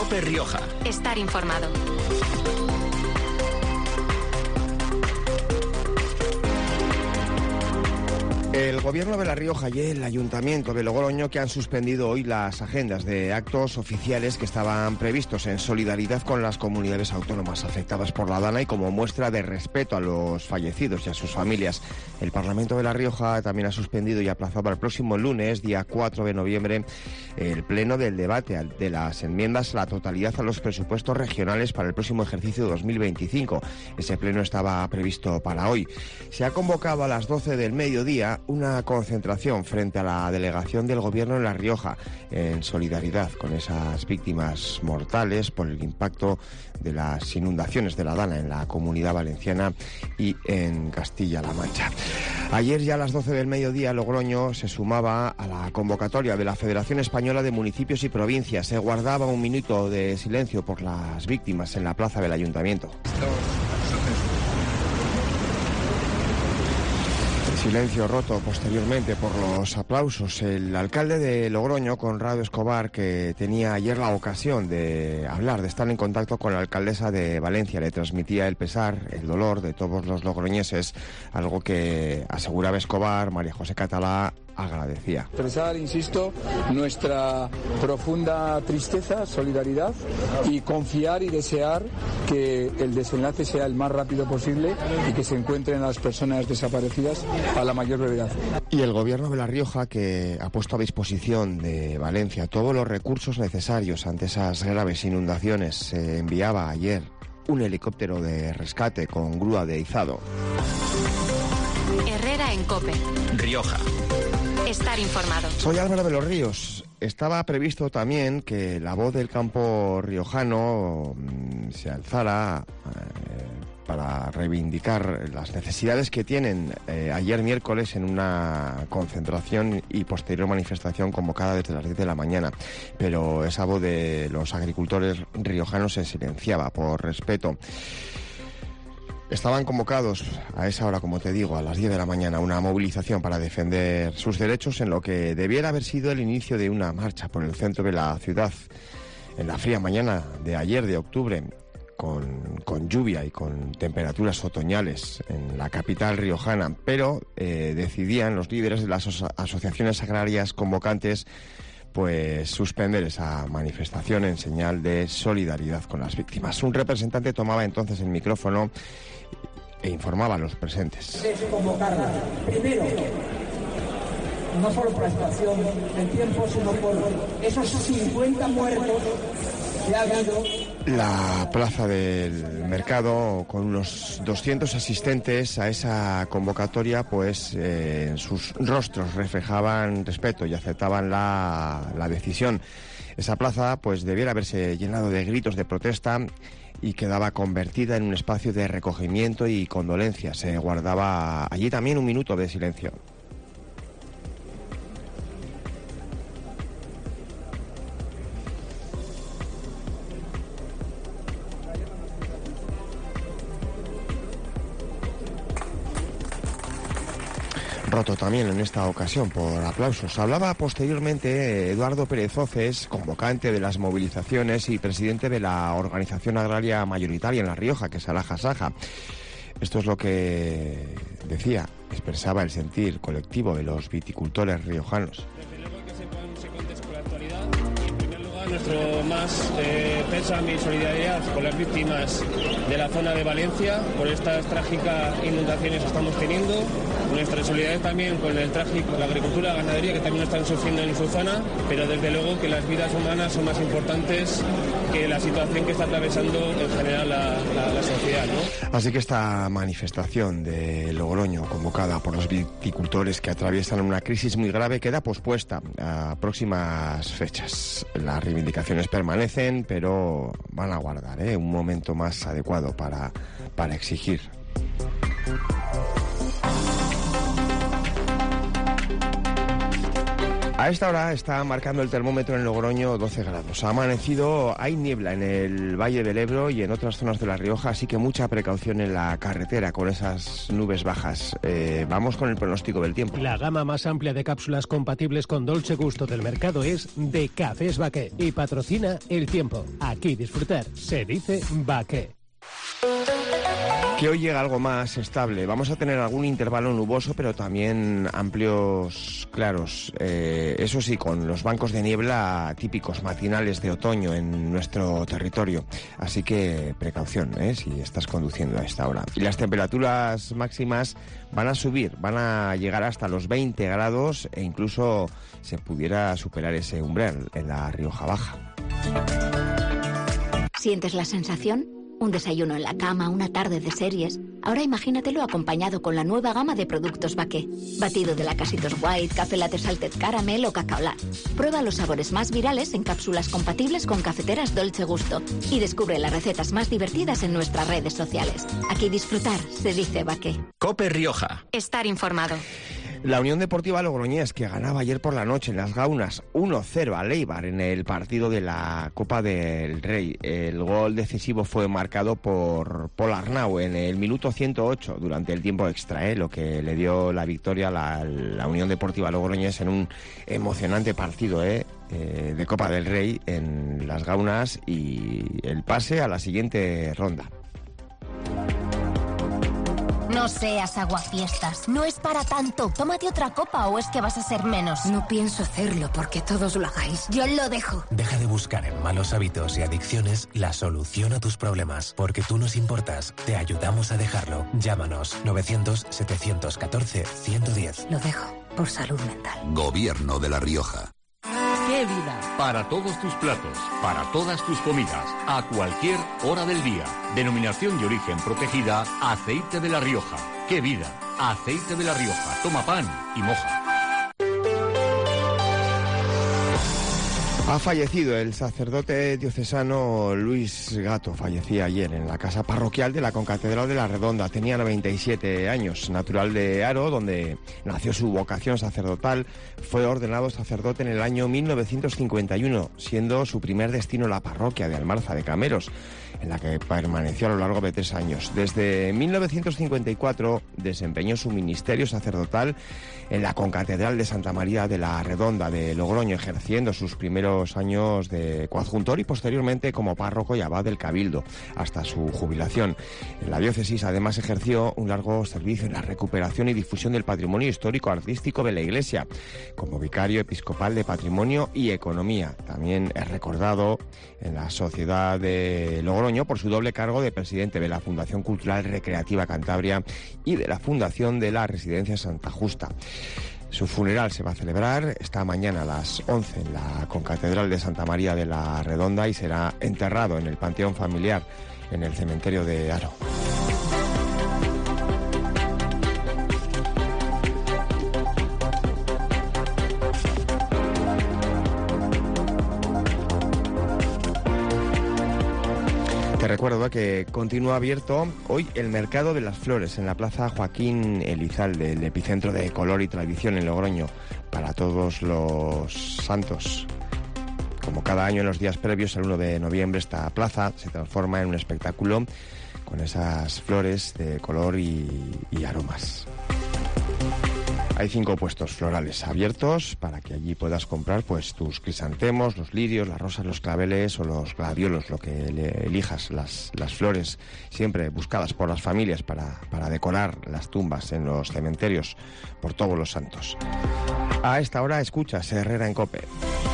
COPE Rioja. Estar informado. El Gobierno de La Rioja y el Ayuntamiento de Logroño que han suspendido hoy las agendas de actos oficiales que estaban previstos en solidaridad con las comunidades autónomas afectadas por la Dana y como muestra de respeto a los fallecidos y a sus familias. El Parlamento de La Rioja también ha suspendido y aplazado al próximo lunes, día 4 de noviembre, el pleno del debate de las enmiendas a la totalidad a los presupuestos regionales para el próximo ejercicio 2025. Ese pleno estaba previsto para hoy. Se ha convocado a las 12 del mediodía una concentración frente a la delegación del Gobierno en La Rioja, en solidaridad con esas víctimas mortales por el impacto de las inundaciones de la Dana en la Comunidad Valenciana y en Castilla-La Mancha. Ayer, ya a las 12 del mediodía, Logroño se sumaba a la convocatoria de la Federación Española de Municipios y Provincias. Se guardaba un minuto de silencio por las víctimas en la plaza del Ayuntamiento. Silencio roto posteriormente por los aplausos. El alcalde de Logroño, Conrado Escobar, que tenía ayer la ocasión de hablar, de estar en contacto con la alcaldesa de Valencia, le transmitía el pesar, el dolor de todos los logroñeses, algo que aseguraba Escobar, María José Catalá agradecía. Expresar, insisto, nuestra profunda tristeza, solidaridad y confiar y desear que el desenlace sea el más rápido posible y que se encuentren a las personas desaparecidas a la mayor brevedad. Y el Gobierno de La Rioja, que ha puesto a disposición de Valencia todos los recursos necesarios ante esas graves inundaciones. Se enviaba ayer un helicóptero de rescate con grúa de izado. Herrera en COPE Rioja. Estar informado. Soy Álvaro de los Ríos. Estaba previsto también que la voz del campo riojano se alzara para reivindicar las necesidades que tienen ayer miércoles en una concentración y posterior manifestación convocada desde las 10 de la mañana. Pero esa voz de los agricultores riojanos se silenciaba por respeto. Estaban convocados a esa hora, como te digo, a las 10 de la mañana, una movilización para defender sus derechos en lo que debiera haber sido el inicio de una marcha por el centro de la ciudad en la fría mañana de ayer de octubre, con lluvia y con temperaturas otoñales en la capital riojana, pero decidían los líderes de las asociaciones agrarias convocantes pues suspender esa manifestación en señal de solidaridad con las víctimas. Un representante tomaba entonces el micrófono e informaba a los presentes. Es convocarla, primero, no solo por la situación del tiempo, sino por esos 50 muertos que ha habido. La plaza del mercado, con unos 200 asistentes a esa convocatoria, pues en sus rostros reflejaban respeto y aceptaban la decisión. Esa plaza pues debiera haberse llenado de gritos de protesta y quedaba convertida en un espacio de recogimiento y condolencia. Se guardaba allí también un minuto de silencio. Roto también en esta ocasión por aplausos. Hablaba posteriormente Eduardo Pérez Oces, convocante de las movilizaciones y presidente de la organización agraria mayoritaria en La Rioja, que es Alaja Saja. Esto es lo que decía, expresaba el sentir colectivo de los viticultores riojanos. Desde luego que se cuente con la actualidad. En primer lugar, nuestro más pésame y solidaridad con las víctimas de la zona de Valencia por estas trágicas inundaciones que estamos teniendo. Nuestra solidaridad también con el trágico, la agricultura, la ganadería, que también lo están sufriendo en su zona, pero desde luego que las vidas humanas son más importantes que la situación que está atravesando en general la sociedad, ¿no? Así que esta manifestación de Logroño, convocada por los viticultores que atraviesan una crisis muy grave, queda pospuesta a próximas fechas. Las reivindicaciones permanecen, pero van a guardar un momento más adecuado para exigir. A esta hora está marcando el termómetro en Logroño 12 grados. Ha amanecido, hay niebla en el Valle del Ebro y en otras zonas de La Rioja, así que mucha precaución en la carretera con esas nubes bajas. Vamos con el pronóstico del tiempo. La gama más amplia de cápsulas compatibles con Dolce Gusto del mercado es de Cafés Baqué y patrocina el tiempo. Aquí disfrutar se dice Baqué. Que hoy llega algo más estable. Vamos a tener algún intervalo nuboso, pero también amplios claros. Eso sí, con los bancos de niebla típicos matinales de otoño en nuestro territorio. Así que precaución, si estás conduciendo a esta hora. Y las temperaturas máximas van a subir, van a llegar hasta los 20 grados e incluso se pudiera superar ese umbral en la Rioja Baja. ¿Sientes la sensación? Un desayuno en la cama, una tarde de series. Ahora imagínatelo acompañado con la nueva gama de productos Baqué. Batido de Lacasitos White, café latte salted caramel o cacao latte. Prueba los sabores más virales en cápsulas compatibles con cafeteras Dolce Gusto. Y descubre las recetas más divertidas en nuestras redes sociales. Aquí disfrutar se dice Baqué. COPE Rioja. Estar informado. La Unión Deportiva Logroñés, que ganaba ayer por la noche en Las Gaunas 1-0 a Leibar en el partido de la Copa del Rey. El gol decisivo fue marcado por Pol Arnau en el minuto 108 durante el tiempo extra, lo que le dio la victoria a la Unión Deportiva Logroñés en un emocionante partido de Copa del Rey en Las Gaunas y el pase a la siguiente ronda. No seas aguafiestas. No es para tanto. Tómate otra copa o es que vas a ser menos. No pienso hacerlo porque todos lo hagáis. Yo lo dejo. Deja de buscar en malos hábitos y adicciones la solución a tus problemas. Porque tú nos importas. Te ayudamos a dejarlo. Llámanos 900-714-110. Lo dejo por salud mental. Gobierno de La Rioja. ¡Qué vida! Para todos tus platos, para todas tus comidas, a cualquier hora del día. Denominación de origen protegida, Aceite de La Rioja. ¡Qué vida! Aceite de La Rioja. Toma pan y moja. Ha fallecido el sacerdote diocesano Luis Gato. Fallecía ayer en la casa parroquial de la Concatedral de la Redonda. Tenía 97 años, natural de Haro, donde nació su vocación sacerdotal. Fue ordenado sacerdote en el año 1951, siendo su primer destino la parroquia de Almarza de Cameros, en la que permaneció a lo largo de 3 años. Desde 1954 desempeñó su ministerio sacerdotal en la Concatedral de Santa María de la Redonda de Logroño, ejerciendo sus primeros años de coadjuntor y posteriormente como párroco y abad del Cabildo, hasta su jubilación. En la diócesis además ejerció un largo servicio en la recuperación y difusión del patrimonio histórico-artístico de la Iglesia, como vicario episcopal de Patrimonio y Economía. También es recordado en la Sociedad de Logroño por su doble cargo de presidente de la Fundación Cultural Recreativa Cantabria y de la Fundación de la Residencia Santa Justa. Su funeral se va a celebrar esta mañana a las 11 en la Concatedral de Santa María de la Redonda y será enterrado en el Panteón Familiar en el cementerio de Haro. Te recuerdo que continúa abierto hoy el Mercado de las Flores en la Plaza Joaquín Elizalde, el epicentro de color y tradición en Logroño, para todos los santos. Como cada año en los días previos al 1 de noviembre, esta plaza se transforma en un espectáculo con esas flores de color y aromas. Hay 5 puestos florales abiertos para que allí puedas comprar pues tus crisantemos, los lirios, las rosas, los claveles o los gladiolos, lo que elijas, las flores siempre buscadas por las familias para decorar las tumbas en los cementerios por todos los santos. A esta hora escuchas Herrera en COPE.